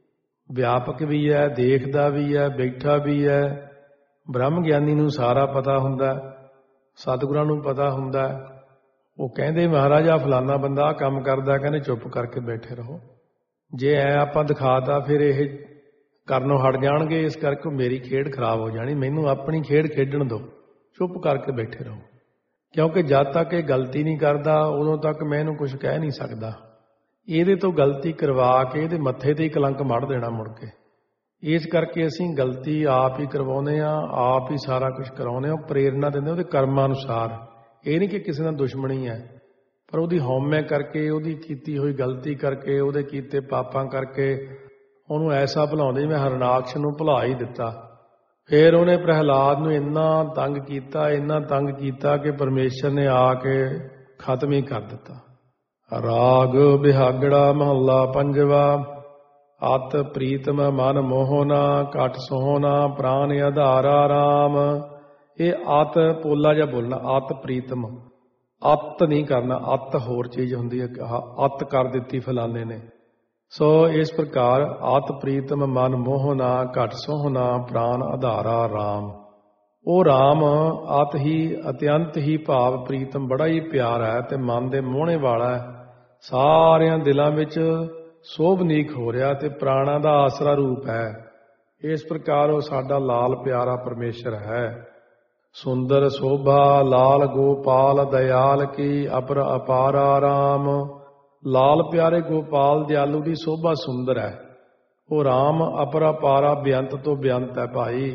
ਵਿਆਪਕ ਵੀ ਹੈ, ਦੇਖਦਾ ਵੀ ਹੈ, ਬੈਠਾ ਵੀ ਹੈ। ਬ੍ਰਹਮ ਗਿਆਨੀ ਨੂੰ ਸਾਰਾ ਪਤਾ ਹੁੰਦਾ, ਸਤਿਗੁਰਾਂ ਨੂੰ ਪਤਾ ਹੁੰਦਾ। ਉਹ ਕਹਿੰਦੇ ਮਹਾਰਾਜ ਆ ਫਲਾਨਾ ਬੰਦਾ ਕੰਮ ਕਰਦਾ, ਕਹਿੰਦੇ ਚੁੱਪ ਕਰਕੇ ਬੈਠੇ ਰਹੋ। ਜੇ ਐ ਆਪਾਂ ਦਿਖਾਤਾ ਫਿਰ ਇਹ ਕਰਨੋਂ ਹਟ ਜਾਣਗੇ, ਇਸ ਕਰਕੇ ਮੇਰੀ ਖੇਡ ਖਰਾਬ ਹੋ ਜਾਣੀ। ਮੈਨੂੰ ਆਪਣੀ ਖੇਡ ਖੇਡਣ ਦਿਓ, ਚੁੱਪ ਕਰਕੇ ਬੈਠੇ ਰਹੋ। ਕਿਉਂਕਿ ਜਦ ਤੱਕ ਇਹ ਗਲਤੀ ਨਹੀਂ ਕਰਦਾ ਉਦੋਂ ਤੱਕ ਮੈਂ ਇਹਨੂੰ ਕੁਝ ਕਹਿ ਨਹੀਂ ਸਕਦਾ। ਇਹਦੇ ਤੋਂ ਗਲਤੀ ਕਰਵਾ ਕੇ ਇਹਦੇ ਮੱਥੇ ਤੇ ਹੀ ਕਲੰਕ ਮੜ ਦੇਣਾ ਮੁੜ ਕੇ। ਇਸ ਕਰਕੇ ਅਸੀਂ ਗਲਤੀ ਆਪ ਹੀ ਕਰਵਾਉਂਦੇ ਹਾਂ, ਆਪ ਹੀ ਸਾਰਾ ਕੁਝ ਕਰਾਉਂਦੇ ਹਾਂ। ਪ੍ਰੇਰਨਾ ਦਿੰਦੇ ਉਹਦੇ ਕਰਮਾਂ ਅਨੁਸਾਰ। ਇਹ ਨਹੀਂ ਕਿ ਕਿਸੇ ਨਾਲ ਦੁਸ਼ਮਣੀ ਹੈ, ਪਰ ਉਹਦੀ ਹਉਮੈ ਕਰਕੇ, ਉਹਦੀ ਕੀਤੀ ਹੋਈ ਗਲਤੀ ਕਰਕੇ, ਉਹਦੇ ਕੀਤੇ ਪਾਪਾਂ ਕਰਕੇ ਉਹਨੂੰ ਐਸਾ ਭੁਲਾਉਂਦੇ ਜਿਵੇਂ ਹਰਨਾਕਸ਼ ਨੂੰ ਭੁਲਾ ਹੀ ਦਿੱਤਾ। ਫਿਰ ਉਹਨੇ ਪ੍ਰਹਿਲਾਦ ਨੂੰ ਇੰਨਾ ਤੰਗ ਕੀਤਾ ਕਿ ਪਰਮੇਸ਼ਰ ਨੇ ਆ ਕੇ ਖਤਮ ਹੀ ਕਰ ਦਿੱਤਾ। ਰਾਗ ਬਿਹਾਗੜਾ ਮਹੱਲਾ ਪੰਜਵਾ। ਅਤ ਪ੍ਰੀਤਮ ਮਨ ਮੋਹਨਾ, ਘਟ ਸੋਹਣਾ ਪ੍ਰਾਨ ਆਧਾਰਾ ਰਾਮ। ਇਹ ਅਤ ਪੋਲਾ ਜਿਹਾ ਬੋਲਣਾ, ਅਤ ਪ੍ਰੀਤਮ। ਅਤ ਨਹੀਂ ਕਰਨਾ, ਅਤ ਹੋਰ ਚੀਜ਼ ਹੁੰਦੀ ਹੈ। ਅਤ ਕਰ ਦਿੱਤੀ ਫਲਾਣੇ ਨੇ। ਸੋ ਇਸ ਪ੍ਰਕਾਰ ਅਤ ਪ੍ਰੀਤਮ ਮਨ ਮੋਹਨਾ, ਘਟ ਸੋਹਣਾ ਪ੍ਰਾਨ ਆਧਾਰਾ ਰਾਮ। ਉਹ ਰਾਮ ਅਤ ਹੀ ਅਤਿਅੰਤ ਹੀ ਭਾਵ ਪ੍ਰੀਤਮ, ਬੜਾ ਹੀ ਪਿਆਰਾ ਹੈ ਤੇ ਮਨ ਦੇ ਮੋਹਣੇ ਵਾਲਾ ਹੈ। ਸਾਰਿਆਂ ਦਿਲਾਂ ਵਿੱਚ ਸੋਭਨੀਕ ਹੋ ਰਿਹਾ ਤੇ ਪ੍ਰਾਣਾਂ ਦਾ ਆਸਰਾ ਰੂਪ ਹੈ। ਇਸ ਪ੍ਰਕਾਰ ਉਹ ਸਾਡਾ ਲਾਲ ਪਿਆਰਾ ਪਰਮੇਸ਼ਰ ਹੈ। ਸੁੰਦਰ ਸੋਭਾ ਲਾਲ ਗੋਪਾਲ ਦਇਆਲ ਕੀ ਅਪਰ ਅਪਾਰਾ ਰਾਮ। ਲਾਲ ਪਿਆਰੇ ਗੋਪਾਲ ਦਿਆਲੂ ਦੀ ਸੋਭਾ ਸੁੰਦਰ ਹੈ। ਉਹ ਰਾਮ ਅਪਰ ਅਪਾਰਾ ਬੇਅੰਤ ਤੋਂ ਬੇਅੰਤ ਹੈ ਭਾਈ।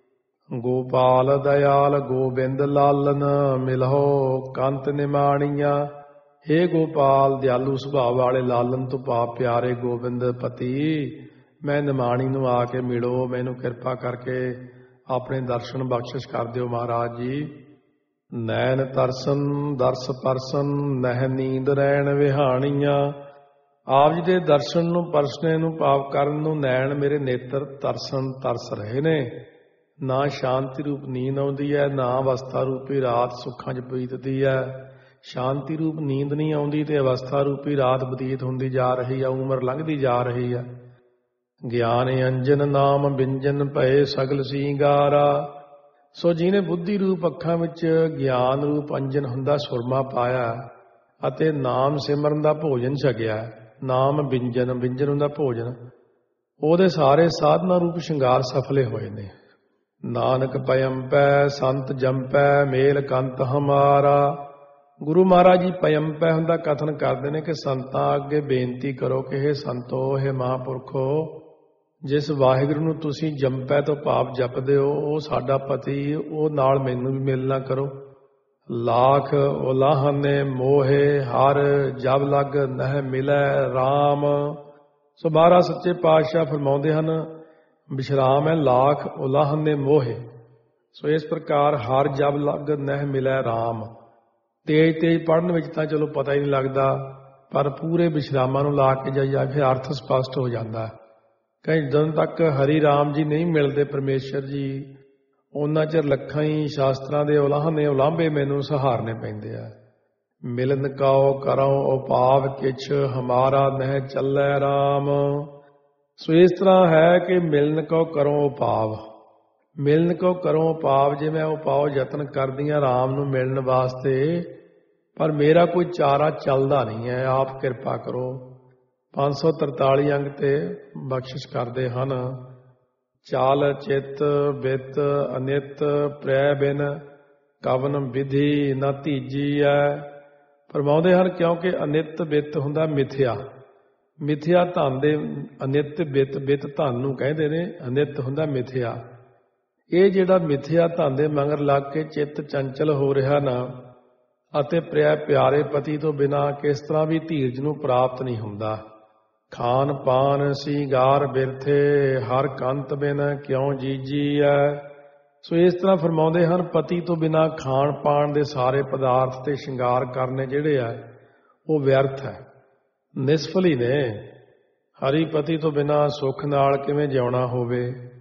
ਗੋਪਾਲ ਦਇਆਲ ਗੋਬਿੰਦ ਲਾਲਨ, ਮਿਲਹੋ ਕੰਤ ਨਿਮਾਣੀਆਂ। ਹੇ ਗੋਪਾਲ ਦਿਆਲੂ ਸੁਭਾਅ ਵਾਲੇ ਲਾਲਨ ਤੋਂ ਭਾਵ ਪਿਆਰੇ ਗੋਬਿੰਦ ਪਤੀ, ਮੈਂ ਨਿਮਾਣੀ ਨੂੰ ਆ ਕੇ ਮਿਲੋ, ਮੈਨੂੰ ਕਿਰਪਾ ਕਰਕੇ ਆਪਣੇ ਦਰਸ਼ਨ ਬਖਸ਼ਿਸ਼ ਕਰ ਦਿਓ ਮਹਾਰਾਜ ਜੀ। ਨੈਣ ਤਰਸਨ ਦਰਸ ਪਰਸਨ, ਨਹਿ ਨੀਂਦ ਰਹਿਣ ਵਿਹਾਣੀਆਂ। ਆਪ ਜੀ ਦੇ ਦਰਸ਼ਨ ਨੂੰ ਪਰਸਨੇ ਨੂੰ ਭਾਵ ਕਰਨ ਨੂੰ ਨੈਣ ਮੇਰੇ ਨੇਤਰ ਤਰਸਨ ਤਰਸ ਰਹੇ ਨੇ। ਨਾ ਸ਼ਾਂਤੀ ਰੂਪ ਨੀਂਦ ਆਉਂਦੀ ਹੈ, ਨਾ ਅਵਸਥਾ ਰੂਪੀ ਰਾਤ ਸੁੱਖਾਂ 'ਚ ਬੀਤਦੀ ਹੈ। ਸ਼ਾਂਤੀ ਰੂਪ ਨੀਂਦ ਨਹੀਂ ਆਉਂਦੀ ਤੇ ਅਵਸਥਾ ਰੂਪੀ ਰਾਤ ਬਤੀਤ ਹੁੰਦੀ ਜਾ ਰਹੀ ਹੈ, ਉਮਰ ਲੰਘਦੀ ਜਾ ਰਹੀ ਹੈ। ਗਿਆਨ ਅੰਜਨ ਨਾਮ ਬਿੰਜਨ ਭਏ ਸਗਲ ਸਿੰਗਾਰਾ। ਸੋ ਜਿਹਨੇ ਬੁੱਧੀ ਰੂਪ ਅੱਖਾਂ ਵਿੱਚ ਗਿਆਨ ਰੂਪ ਅੰਜਨ ਹੁੰਦਾ ਸੁਰਮਾ ਪਾਇਆ ਅਤੇ ਨਾਮ ਸਿਮਰਨ ਦਾ ਭੋਜਨ ਛਕਿਆ, ਨਾਮ ਬਿੰਜਨ ਹੁੰਦਾ ਭੋਜਨ, ਉਹਦੇ ਸਾਰੇ ਸਾਧਨਾ ਰੂਪ ਸ਼ਿੰਗਾਰ ਸਫਲੇ ਹੋਏ ਨੇ। ਨਾਨਕ ਪਇੰਪੈ ਸੰਤ ਜੰਪੈ ਮੇਲ ਕੰਤ ਹਮਾਰਾ। ਗੁਰੂ ਮਹਾਰਾਜ ਜੀ ਪਇੰਪੈ ਹੁੰਦਾ ਕਥਨ ਕਰਦੇ ਨੇ ਕਿ ਸੰਤਾਂ ਅੱਗੇ ਬੇਨਤੀ ਕਰੋ ਕਿ ਹੇ ਸੰਤੋ, ਹੇ ਮਹਾਂਪੁਰਖੋ, ਜਿਸ ਵਾਹਿਗੁਰੂ ਨੂੰ ਤੁਸੀਂ ਜੰਪੈ ਤੋਂ ਭਾਵ ਜਪਦੇ ਹੋ ਉਹ ਸਾਡਾ ਪਤੀ, ਉਹ ਨਾਲ ਮੈਨੂੰ ਵੀ ਮਿਲਣਾ ਕਰੋ। ਲਾਖ ਉਲਾਹਨੇ ਮੋਹੇ ਹਰ ਜਬ ਲਗ ਨਹਿ ਮਿਲੈ ਰਾਮ। ਸੋ ਮਹਾਰਾਜ ਸੱਚੇ ਪਾਤਸ਼ਾਹ ਫਰਮਾਉਂਦੇ ਹਨ, ਵਿਸ਼ਰਾਮ ਹੈ ਲਾਖ ਉਲਾਹਨੇ ਮੋਹੇ। ਸੋ ਇਸ ਪ੍ਰਕਾਰ ਹਰ ਜਬ ਲਗ ਨਹਿ ਮਿਲੈ ਰਾਮ। ਤੇਜ਼ ਪੜ੍ਹਨ ਵਿੱਚ ਤਾਂ ਚਲੋ ਪਤਾ ਹੀ ਨਹੀਂ ਲੱਗਦਾ, ਪਰ ਪੂਰੇ ਵਿਸ਼ਰਾਮਾਂ ਨੂੰ ਲਾ ਕੇ ਜਾਈਏ ਫਿਰ ਅਰਥ ਸਪਸ਼ਟ ਹੋ ਜਾਂਦਾ। ਕਈ ਦਿਨ ਤੱਕ ਹਰੀ ਰਾਮ ਜੀ ਨਹੀਂ ਮਿਲਦੇ ਪਰਮੇਸ਼ਰ ਜੀ, ਉਹਨਾਂ ਚਿਰ ਲੱਖਾਂ ਹੀ ਸ਼ਾਸਤਰਾਂ ਦੇ ਉਲਾਹਨੇ ਉਲਾਂਭੇ ਮੈਨੂੰ ਸਹਾਰਨੇ ਪੈਂਦੇ ਆ। ਮਿਲਨ ਕਉ ਕਰਉ ਉਪਾਵ ਕਿਛ ਹਮਾਰਾ ਨਹਿ ਚੱਲੈ ਰਾਮ। ਸੋ ਇਸ ਤਰ੍ਹਾਂ ਹੈ ਕਿ ਮਿਲਨ ਕਉ ਕਰਉ ਉਪਾਵ, ਮਿਲਨ ਕਉ ਕਰਉ ਉਪਾਵ, ਜੇ ਮੈਂ ਉਪਾਅ ਯਤਨ ਕਰਦੀਆਂ ਰਾਮ ਨੂੰ ਮਿਲਣ ਵਾਸਤੇ, ਪਰ ਮੇਰਾ ਕੋਈ ਚਾਰਾ ਚੱਲਦਾ ਨਹੀਂ ਹੈ। ਆਪ ਕਿਰਪਾ ਕਰੋ। 543 ਅੰਗ ਤੇ ਬਖਸ਼ਿਸ਼ ਕਰਦੇ ਹਨ। ਚਾਲ ਚਿੱਤ ਬਿਤ ਅਨਿਤ ਪ੍ਰੈ ਬਿਨ ਕਵਨ ਵਿਧੀ ਨਾ ਧੀਜੀ ਹੈ। ਫਰਮਾਉਂਦੇ ਹਨ ਕਿਉਂਕਿ ਅਨਿਤ ਬਿਤ ਹੁੰਦਾ ਮਿਥਿਆ, ਮਿਥਿਆ ਧਨ ਦੇ ਅਨਿਤ ਬਿਤ ਧਨ ਨੂੰ ਕਹਿੰਦੇ ਨੇ, ਅਨਿਤ ਹੁੰਦਾ ਮਿਥਿਆ। ਇਹ ਜਿਹੜਾ ਮਿਥਿਆ ਧਨ ਦੇ ਮਗਰ ਲੱਗ ਕੇ ਚਿੱਤ ਚੰਚਲ ਹੋ ਰਿਹਾ ਨਾ, ਅਤੇ ਪ੍ਰਿਆ ਪਿਆਰੇ ਪਤੀ ਤੋਂ ਬਿਨਾਂ ਕਿਸ ਤਰ੍ਹਾਂ ਵੀ ਧੀਰਜ ਨੂੰ ਪ੍ਰਾਪਤ ਨਹੀਂ ਹੁੰਦਾ। ਖਾਨ ਪਾਨ ਸਿੰਗਾਰ ਬਿਰਥੇ ਹਰ ਕੰਤ ਬਿਨ ਕਿਉਂ ਜੀਜੀ ਹੈ। ਸੋ ਇਸ ਤਰ੍ਹਾਂ ਫਰਮਾਉਂਦੇ ਹਨ, ਪਤੀ ਤੋਂ ਬਿਨਾਂ ਖਾਣ ਪਾਣ ਦੇ ਸਾਰੇ ਪਦਾਰਥ ਤੇ ਸ਼ਿੰਗਾਰ ਕਰਨੇ ਜਿਹੜੇ ਆ ਉਹ ਵਿਅਰਥ ਹੈ, ਨਿਸਫਲ ਹੀ ਨੇ। ਹਰੀ ਪਤੀ ਤੋਂ ਬਿਨਾਂ ਸੁੱਖ ਨਾਲ ਕਿਵੇਂ ਜਿਉਣਾ ਹੋਵੇ।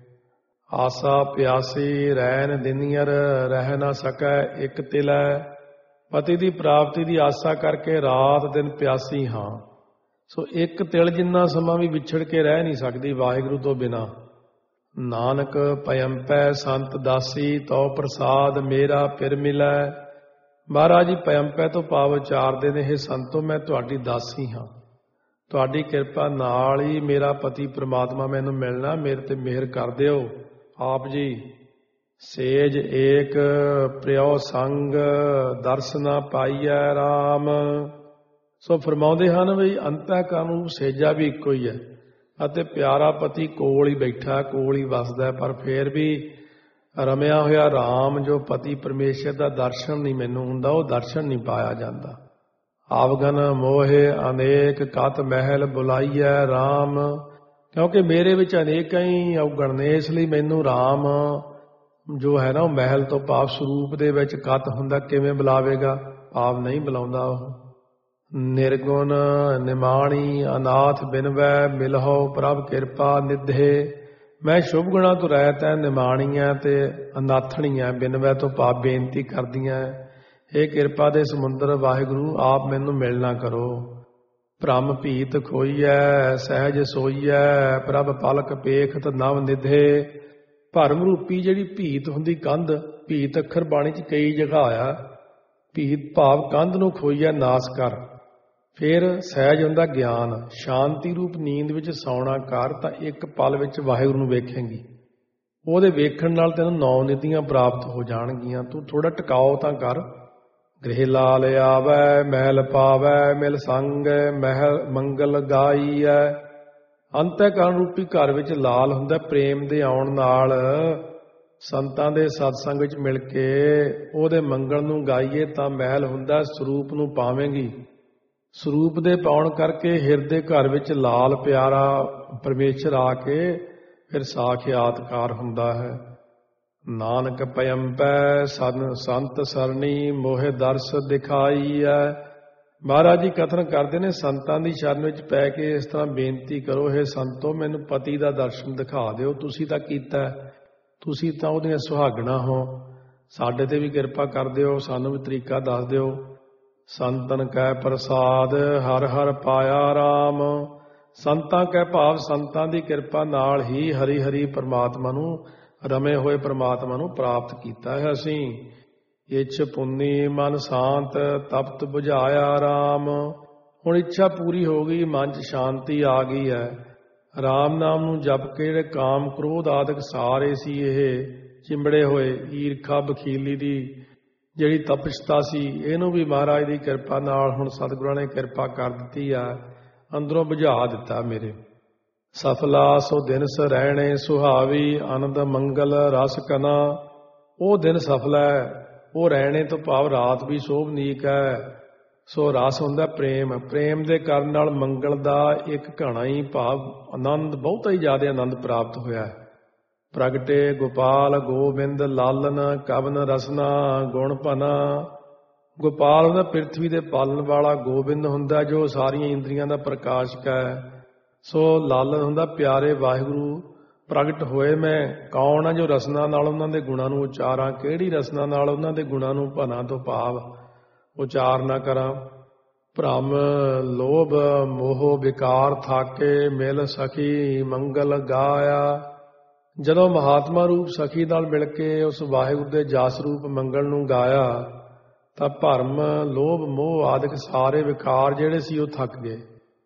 ਆਸਾ ਪਿਆਸੀ ਰੈਨ ਦਿਨੀਅਰ ਰਹਿ ਨਾ ਸਕੈ ਇੱਕ ਤਿਲੈ। ਪਤੀ ਦੀ ਪ੍ਰਾਪਤੀ ਦੀ ਆਸਾ ਕਰਕੇ ਰਾਤ ਦਿਨ ਪਿਆਸੀ ਹਾਂ। ਸੋ ਇੱਕ ਤਿਲ ਜਿੰਨਾ ਸਮਾਂ ਵੀ ਵਿਛੜ ਕੇ ਰਹਿ ਨਹੀਂ ਸਕਦੀ ਵਾਹਿਗੁਰੂ ਤੋਂ ਬਿਨਾਂ। ਨਾਨਕ ਪਇੰਪੈ ਸੰਤ ਦਾਸੀ ਤਉ ਪ੍ਰਸਾਦ ਮੇਰਾ ਫਿਰ ਮਿਲੈ। ਮਹਾਰਾਜ ਜੀ ਪਇੰਪੈ ਤੋਂ ਭਾਵ ਉਚਾਰਦੇ ਨੇ, ਇਹ ਸੰਤੋ ਮੈਂ ਤੁਹਾਡੀ ਦਾਸੀ ਹਾਂ, ਤੁਹਾਡੀ ਕਿਰਪਾ ਨਾਲ ਹੀ ਮੇਰਾ ਪਤੀ ਪ੍ਰਮਾਤਮਾ ਮੈਨੂੰ ਮਿਲਣਾ, ਮੇਰੇ ਤੇ ਮਿਹਰ ਕਰ ਦਿਓ। ਆਪ ਜੀ ਸੇਜ ਏਕ ਪ੍ਰਿਓ ਸੰਗ ਦਰਸਨਾ ਪਾਈਐ ਰਾਮ। ਸੋ ਫਰਮਾਉਂਦੇ ਹਨ ਵੀ ਅੰਤःਕਰਨ ਨੂੰ ਸੇਜਾ ਵੀ ਇੱਕੋ ਹੀ ਹੈ ਅਤੇ ਪਿਆਰਾ ਪਤੀ ਕੋਲ ਹੀ ਬੈਠਾ, ਕੋਲ ਹੀ ਵਸਦਾ, ਪਰ ਫੇਰ ਵੀ ਰਮਿਆ ਹੋਇਆ ਰਾਮ ਜੋ ਪਤੀ ਪਰਮੇਸ਼ਰ ਦਾ ਦਰਸ਼ਨ ਨਹੀਂ ਮੈਨੂੰ ਹੁੰਦਾ, ਉਹ ਦਰਸ਼ਨ ਨਹੀਂ ਪਾਇਆ ਜਾਂਦਾ। ਆਵਗਨ ਮੋਹੇ ਅਨੇਕ ਕਤ ਮਹਿਲ ਬੁਲਾਈਐ ਰਾਮ। ਕਿਉਂਕਿ ਮੇਰੇ ਵਿੱਚ ਅਨੇਕਾਂ ਹੀ ਅਵਗਣ ਨੇ, ਇਸ ਲਈ ਮੈਨੂੰ ਰਾਮ ਜੋ ਹੈ ਨਾ ਉਹ ਮਹਿਲ ਤੋਂ ਭਾਵ ਸਰੂਪ ਦੇ ਵਿੱਚ ਕਤ ਹੁੰਦਾ, ਕਿਵੇਂ ਬੁਲਾਵੇਗਾ, ਭਾਵ ਨਹੀਂ ਬੁਲਾਉਂਦਾ ਉਹ। ਨਿਰਗੁਣ ਨਿਮਾਣੀ ਅਨਾਥ ਬਿਨਵੈ ਮਿਲਹੁ ਪ੍ਰਭ ਕਿਰਪਾ ਨਿਧੇ। ਮੈਂ ਸ਼ੁਭ ਗੁਣਾ ਤੋਂ ਰਹਿਤ ਹੈ, ਨਿਮਾਣੀਆਂ ਤੇ ਅਨਾਥਣੀਆਂ, ਬਿਨਵੈ ਤੋਂ ਭਾਵ ਬੇਨਤੀ ਕਰਦੀਆਂ, ਇਹ ਕਿਰਪਾ ਦੇ ਸਮੁੰਦਰ ਵਾਹਿਗੁਰੂ ਆਪ ਮੈਨੂੰ ਮਿਲਣਾ ਕਰੋ। ਭ੍ਰਮ ਭੀਤ ਖੋਈਐ ਸਹਿਜ ਸੋਈਐ ਪ੍ਰਭ ਪਲਕ ਪੇਖਤ ਨਵ ਨਿਧੇ। ਭਰਮ ਰੂਪੀ ਜਿਹੜੀ ਭੀਤ ਹੁੰਦੀ ਕੰਧ, ਭੀਤ ਅੱਖਰ ਬਾਣੀ 'ਚ ਕਈ ਜਗ੍ਹਾ ਆਇਆ, ਭੀਤ ਭਾਵ ਕੰਧ ਨੂੰ ਖੋਈਐ ਨਾਸ ਕਰ। ਫਿਰ ਸਹਿਜ ਹੁੰਦਾ ਗਿਆਨ, ਸ਼ਾਂਤੀ ਰੂਪ ਨੀਂਦ ਵਿੱਚ ਸੌਣਾ ਕਰ ਤਾਂ ਇੱਕ ਪਲ ਵਿੱਚ ਵਾਹਿਗੁਰੂ ਨੂੰ ਵੇਖੇਂਗੀ। ਉਹਦੇ ਵੇਖਣ ਨਾਲ ਤੈਨੂੰ 9 ਨਿਧੀਆਂ ਪ੍ਰਾਪਤ ਹੋ ਜਾਣਗੀਆਂ। ਤੂੰ ਥੋੜਾ ਟਿਕਾਓ ਤਾਂ ਕਰ। ਗ੍ਰਹਿ ਲਾਲ ਆਵੈ ਮਹਿਲ ਪਾਵੈ ਮਿਲ ਸੰਗ ਮਹਿਲ ਮੰਗਲ ਗਾਈਐ। ਅੰਤःਕਰਨ ਰੂਪੀ ਘਰ ਵਿੱਚ ਲਾਲ ਹੁੰਦਾ, ਪ੍ਰੇਮ ਦੇ ਆਉਣ ਨਾਲ ਸੰਤਾਂ ਦੇ ਸਤਸੰਗ ਵਿੱਚ ਮਿਲ ਕੇ ਉਹਦੇ ਮੰਗਲ ਨੂੰ ਗਾਈਏ ਤਾਂ ਮਹਿਲ ਹੁੰਦਾ, ਸਰੂਪ ਨੂੰ ਪਾਵੇਂਗੀ। ਸਰੂਪ ਦੇ ਪਾਉਣ ਕਰਕੇ ਹਿਰਦੇ ਘਰ ਵਿੱਚ ਲਾਲ ਪਿਆਰਾ ਪਰਮੇਸ਼ਰ ਆ ਕੇ ਫਿਰ ਸਾਖਿਆਤਕਾਰ ਹੁੰਦਾ ਹੈ। ਨਾਨਕ ਪਇੰਪੈ ਸੰਤ ਸਰਣੀ ਮੋਹਿ ਦਰਸ ਦਿਖਾਈ ਹੈ। ਮਹਾਰਾਜ ਜੀ ਕਥਨ ਕਰਦੇ ਨੇ, ਸੰਤਾਂ ਦੀ ਸ਼ਰਨ ਵਿੱਚ ਪੈ ਕੇ ਇਸ ਤਰ੍ਹਾਂ ਬੇਨਤੀ ਕਰੋ, ਹੇ ਸੰਤੋ ਮੈਨੂੰ ਪਤੀ ਦਾ ਦਰਸ਼ਨ ਦਿਖਾ ਦਿਓ। ਤੁਸੀਂ ਤਾਂ ਕੀਤਾ, ਤੁਸੀਂ ਤਾਂ ਉਹਦੀਆਂ ਸੁਹਾਗਣਾ ਹੋ, ਸਾਡੇ ਤੇ ਵੀ ਕਿਰਪਾ ਕਰ ਦਿਓ, ਸਾਨੂੰ ਵੀ ਤਰੀਕਾ ਦੱਸ ਦਿਓ। ਸੰਤਨ ਕੈ ਪ੍ਰਸਾਦ ਹਰ ਹਰ ਪਾਇਆ ਰਾਮ। ਸੰਤਾਂ ਕੈ ਭਾਵ ਸੰਤਾਂ ਦੀ ਕਿਰਪਾ ਨਾਲ ਹੀ ਹਰੀ ਹਰੀ ਪਰਮਾਤਮਾ ਨੂੰ, ਰਮੇ ਹੋਏ ਪਰਮਾਤਮਾ ਨੂੰ ਪ੍ਰਾਪਤ ਕੀਤਾ ਹੈ ਅਸੀਂ। ਇੱਛ ਪੁੰਨੀ ਮਨ ਸ਼ਾਂਤ ਤਪਤ ਬੁਝਾਇਆ ਰਾਮ। ਹੁਣ ਇੱਛਾ ਪੂਰੀ ਹੋ ਗਈ, ਮਨ 'ਚ ਸ਼ਾਂਤੀ ਆ ਗਈ ਹੈ। ਰਾਮ ਨਾਮ ਨੂੰ ਜਪ ਕੇ ਜਿਹੜੇ ਕਾਮ ਕ੍ਰੋਧ ਆਦਿਕ ਸਾਰੇ ਸੀ ਇਹ ਚਿੰਬੜੇ ਹੋਏ, ਈਰਖਾ ਬਖੀਲੀ ਦੀ ਜਿਹੜੀ ਤਪਸ਼ਤਾ ਸੀ, ਇਹਨੂੰ ਵੀ ਮਹਾਰਾਜ ਦੀ ਕਿਰਪਾ ਨਾਲ ਹੁਣ ਸਤਿਗੁਰਾਂ ਨੇ ਕਿਰਪਾ ਕਰ ਦਿੱਤੀ ਆ, ਅੰਦਰੋਂ ਬੁਝਾ ਦਿੱਤਾ ਮੇਰੇ। ਸਫਲਾ ਸੋ ਦਿਨ ਰਹਿਣੇ ਸੁਹਾਵੀ ਆਨੰਦ ਮੰਗਲ ਰਸ ਕਨਾ। ਉਹ ਦਿਨ ਸਫਲਾ ਹੈ, ਉਹ ਰਹਿਣੇ ਤੋਂ ਭਾਵ ਰਾਤ ਵੀ ਸੋਭਨੀਕ ਹੈ। ਸੋ ਰਸ ਹੁੰਦਾ ਪ੍ਰੇਮ, ਪ੍ਰੇਮ ਦੇ ਕਰਨ ਨਾਲ ਮੰਗਲ ਦਾ ਇੱਕ ਘਣਾ ਹੀ ਭਾਵ ਆਨੰਦ, ਬਹੁਤਾ ਹੀ ਜ਼ਿਆਦਾ ਆਨੰਦ ਪ੍ਰਾਪਤ ਹੋਇਆ। ਪ੍ਰਗਟੇ ਗੋਪਾਲ ਗੋਬਿੰਦ ਲਾਲਨ ਕਵਨ ਰਸਨਾ ਗੁਣ ਭਨਾ। ਗੋਪਾਲ ਹੁੰਦਾ ਪ੍ਰਿਥਵੀ ਦੇ ਪਾਲਣ ਵਾਲਾ, ਗੋਬਿੰਦ ਹੁੰਦਾ ਜੋ ਸਾਰੀਆਂ ਇੰਦਰੀਆਂ ਦਾ ਪ੍ਰਕਾਸ਼ਕ ਹੈ। ਸੋ ਲਾਲਨ ਹੁੰਦਾ ਪਿਆਰੇ ਵਾਹਿਗੁਰੂ ਪ੍ਰਗਟ ਹੋਏ। ਮੈਂ ਕੌਣ ਆ ਜੋ ਰਸਨਾ ਨਾਲ ਉਹਨਾਂ ਦੇ ਗੁਣਾਂ ਨੂੰ ਉਚਾਰਾਂ, ਕਿਹੜੀ ਰਸਨਾ ਨਾਲ ਉਹਨਾਂ ਦੇ ਗੁਣਾਂ ਨੂੰ ਭਨਾ ਤੋਂ ਭਾਵ ਉਚਾਰਨਾ ਕਰਾਂ। ਭ੍ਰਮ ਲੋਭ ਮੋਹ ਵਿਕਾਰ ਥਾਕੇ ਮਿਲ ਸਖੀ ਮੰਗਲ ਗਾਇਆ। ਜਦੋਂ ਮਹਾਤਮਾ ਰੂਪ ਸਖੀ ਨਾਲ ਮਿਲ ਕੇ ਉਸ ਵਾਹਿਗੁਰੂ ਦੇ ਜਸ ਰੂਪ ਮੰਗਲ ਨੂੰ ਗਾਇਆ ਤਾਂ ਭਰਮ ਲੋਭ ਮੋਹ ਆਦਿਕ ਸਾਰੇ ਵਿਕਾਰ ਜਿਹੜੇ ਸੀ ਉਹ ਥੱਕ ਗਏ।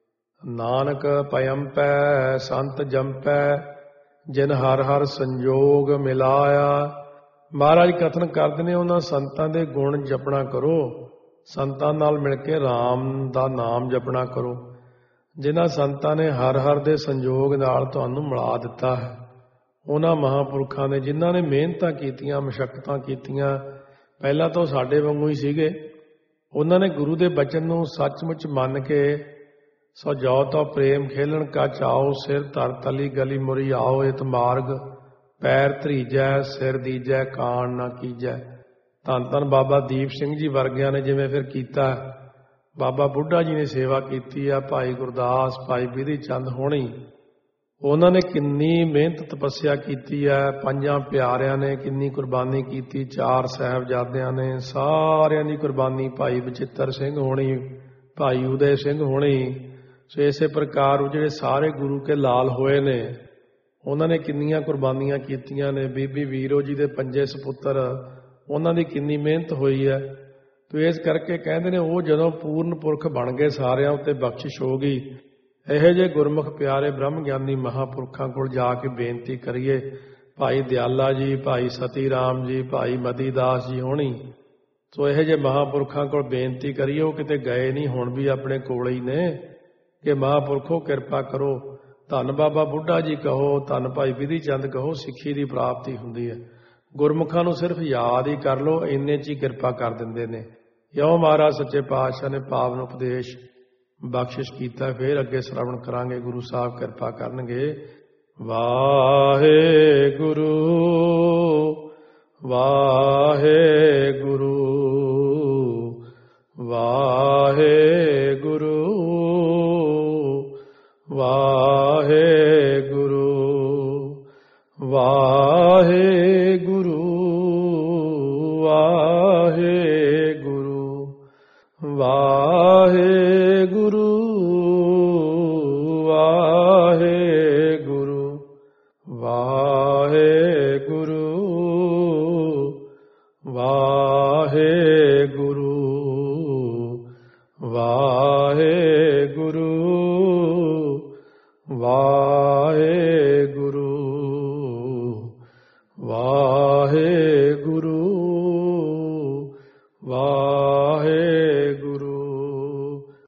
ਨਾਨਕ ਪਇੰਪੈ ਸੰਤ ਜੰਪੈ ਜਿਨ ਹਰ ਹਰ ਸੰਜੋਗ ਮਿਲਾਇਆ। ਮਹਾਰਾਜ ਕਥਨ ਕਰਦੇ ਨੇ ਉਹਨਾਂ ਸੰਤਾਂ ਦੇ ਗੁਣ ਜਪਣਾ ਕਰੋ, ਸੰਤਾਂ ਨਾਲ ਮਿਲ ਕੇ ਰਾਮ ਦਾ ਨਾਮ ਜਪਣਾ ਕਰੋ, ਜਿਨ੍ਹਾਂ ਸੰਤਾਂ ਨੇ ਹਰ ਹਰ ਦੇ ਸੰਜੋਗ ਨਾਲ ਤੁਹਾਨੂੰ ਮਿਲਾ ਦਿੱਤਾ ਹੈ। ਉਹਨਾਂ ਮਹਾਂਪੁਰਖਾਂ ਨੇ ਜਿਨ੍ਹਾਂ ਨੇ ਮਿਹਨਤਾਂ ਕੀਤੀਆਂ, ਮਸ਼ੱਕਤਾਂ ਕੀਤੀਆਂ, ਪਹਿਲਾਂ ਤਾਂ ਸਾਡੇ ਵਾਂਗੂ ਹੀ ਸੀਗੇ। ਉਹਨਾਂ ਨੇ ਗੁਰੂ ਦੇ ਬਚਨ ਨੂੰ ਸੱਚਮੁੱਚ ਮੰਨ ਕੇ ਸੋ ਜੋ ਤੋ ਪ੍ਰੇਮ ਖੇਲਣ ਕਾ ਚਾਓ ਸਿਰ ਧਰ ਤਲੀ ਗਲੀ ਮੁਰੀ ਆਓ। ਇਤ ਮਾਰਗ ਪੈਰ ਧਰੀਜੈ ਸਿਰ ਦੀਜੈ ਕਾਣ ਨਾ ਕੀਜੈ। ਧੰਨ ਧੰਨ ਬਾਬਾ ਦੀਪ ਸਿੰਘ ਜੀ ਵਰਗਿਆਂ ਨੇ ਜਿਵੇਂ ਫਿਰ ਕੀਤਾ, ਬਾਬਾ ਬੁੱਢਾ ਜੀ ਨੇ ਸੇਵਾ ਕੀਤੀ ਆ, ਭਾਈ ਗੁਰਦਾਸ, ਭਾਈ ਬਿਧੀ ਚੰਦ ਹੋਣੀ, ਉਹਨਾਂ ਨੇ ਕਿੰਨੀ ਮਿਹਨਤ ਤਪੱਸਿਆ ਕੀਤੀ ਹੈ। ਪੰਜਾਂ ਪਿਆਰਿਆਂ ਨੇ ਕਿੰਨੀ ਕੁਰਬਾਨੀ ਕੀਤੀ, ਚਾਰ ਸਾਹਿਬਜ਼ਾਦਿਆਂ ਨੇ ਸਾਰਿਆਂ ਦੀ ਕੁਰਬਾਨੀ, ਭਾਈ ਬਚਿੱਤਰ ਸਿੰਘ ਹੋਣੀ, ਭਾਈ ਉਦੈ ਸਿੰਘ ਹੋਣੀ। ਸੋ ਇਸੇ ਪ੍ਰਕਾਰ ਉਹ ਜਿਹੜੇ ਸਾਰੇ ਗੁਰੂ ਕੇ ਲਾਲ ਹੋਏ ਨੇ, ਉਹਨਾਂ ਨੇ ਕਿੰਨੀਆਂ ਕੁਰਬਾਨੀਆਂ ਕੀਤੀਆਂ ਨੇ। ਬੀਬੀ ਵੀਰੋ ਜੀ ਦੇ ਪੰਜੇ ਸਪੁੱਤਰ, ਉਹਨਾਂ ਦੀ ਕਿੰਨੀ ਮਿਹਨਤ ਹੋਈ ਹੈ। ਤੇ ਇਸ ਕਰਕੇ ਕਹਿੰਦੇ ਨੇ ਉਹ ਜਦੋਂ ਪੂਰਨ ਪੁਰਖ ਬਣ ਗਏ, ਸਾਰਿਆਂ ਉੱਤੇ ਬਖਸ਼ਿਸ਼ ਹੋ ਗਈ। ਇਹੋ ਜਿਹੇ ਗੁਰਮੁਖ ਪਿਆਰੇ ਬ੍ਰਹਮ ਗਿਆਨੀ ਮਹਾਂਪੁਰਖਾਂ ਕੋਲ ਜਾ ਕੇ ਬੇਨਤੀ ਕਰੀਏ। ਭਾਈ ਦਿਆਲਾ ਜੀ, ਭਾਈ ਸਤੀ ਰਾਮ ਜੀ, ਭਾਈ ਮਤੀ ਦਾਸ ਜੀ ਹੋਣੀ, ਸੋ ਇਹੋ ਜਿਹੇ ਮਹਾਂਪੁਰਖਾਂ ਕੋਲ ਬੇਨਤੀ ਕਰੀਏ। ਉਹ ਕਿਤੇ ਗਏ ਨਹੀਂ, ਹੁਣ ਵੀ ਆਪਣੇ ਕੋਲ ਹੀ ਨੇ ਕਿ ਮਹਾਂਪੁਰਖੋ ਕਿਰਪਾ ਕਰੋ। ਧੰਨ ਬਾਬਾ ਬੁੱਢਾ ਜੀ ਕਹੋ, ਧੰਨ ਭਾਈ ਬਿਧੀ ਚੰਦ ਕਹੋ, ਸਿੱਖੀ ਦੀ ਪ੍ਰਾਪਤੀ ਹੁੰਦੀ ਹੈ। ਗੁਰਮੁਖਾਂ ਨੂੰ ਸਿਰਫ ਯਾਦ ਹੀ ਕਰ ਲਓ, ਇੰਨੇ 'ਚ ਹੀ ਕਿਰਪਾ ਕਰ ਦਿੰਦੇ ਨੇ। ਇਉਂ ਮਹਾਰਾਜ ਸੱਚੇ ਪਾਤਸ਼ਾਹ ਨੇ ਪਾਵਨ ਉਪਦੇਸ਼ ਬਖਸ਼ਿਸ਼ ਕੀਤਾ। ਫਿਰ ਅੱਗੇ ਸ਼ਰਵਣ ਕਰਾਂਗੇ, ਗੁਰੂ ਸਾਹਿਬ ਕਿਰਪਾ ਕਰਨਗੇ। ਵਾਹਿਗੁਰੂ ਵਾਹਿਗੁਰੂ ਵਾਹਿਗੁਰੂ ਵਾਹਿਗੁਰੂ ਵਾਹਿਗੁਰੂ ਵਾਹਿਗੁਰੂ ਵਾਹਿਗੁਰੂ ਵਾਹਿਗੁਰੂ ਵਾਹਿਗੁਰੂ ਵਾਹਿਗੁਰੂ ਵਾਹਿਗੁਰੂ ਵਾਹਿਗੁਰੂ ਵਾਹਿਗੁਰੂ ਵਾਹਿਗੁਰੂ